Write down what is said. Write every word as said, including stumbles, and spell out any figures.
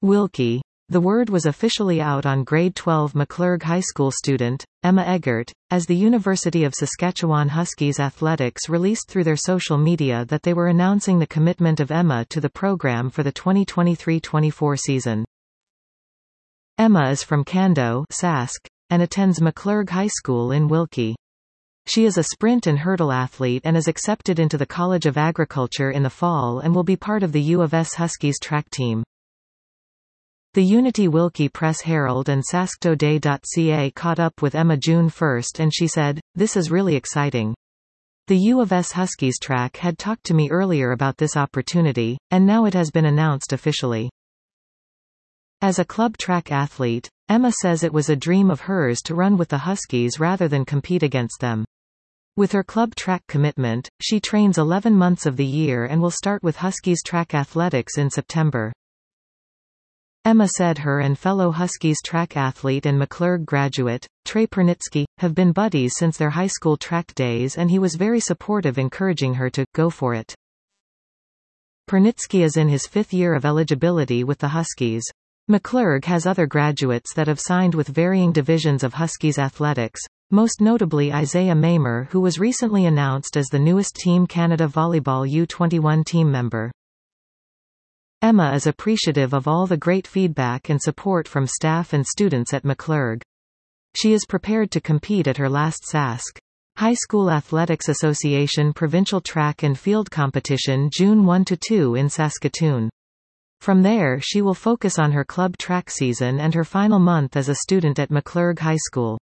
Wilkie. The word was officially out on grade twelve McClurg High School student, Emma Eggert, as the University of Saskatchewan Huskies Athletics released through their social media that they were announcing the commitment of Emma to the program for the twenty twenty-three twenty-four season. Emma is from Cando, Sask, and attends McClurg High School in Wilkie. She is a sprint and hurdle athlete and is accepted into the College of Agriculture in the fall and will be part of the U of S Huskies track team. The Unity Wilkie Press Herald and Sasktoday dot C A caught up with Emma June first and she said, "This is really exciting. The U of S Huskies track had talked to me earlier about this opportunity, and now it has been announced officially." As a club track athlete, Emma says it was a dream of hers to run with the Huskies rather than compete against them. With her club track commitment, she trains eleven months of the year and will start with Huskies track athletics in September. Emma said her and fellow Huskies track athlete and McClurg graduate, Trey Pernitsky, have been buddies since their high school track days and he was very supportive, encouraging her to go for it. Pernitsky is in his fifth year of eligibility with the Huskies. McClurg has other graduates that have signed with varying divisions of Huskies athletics, most notably Isaiah Mamer, who was recently announced as the newest Team Canada Volleyball U twenty-one team member. Emma is appreciative of all the great feedback and support from staff and students at McClurg. She is prepared to compete at her last Sask High School Athletics Association Provincial Track and Field Competition June first to second in Saskatoon. From there she will focus on her club track season and her final month as a student at McClurg High School.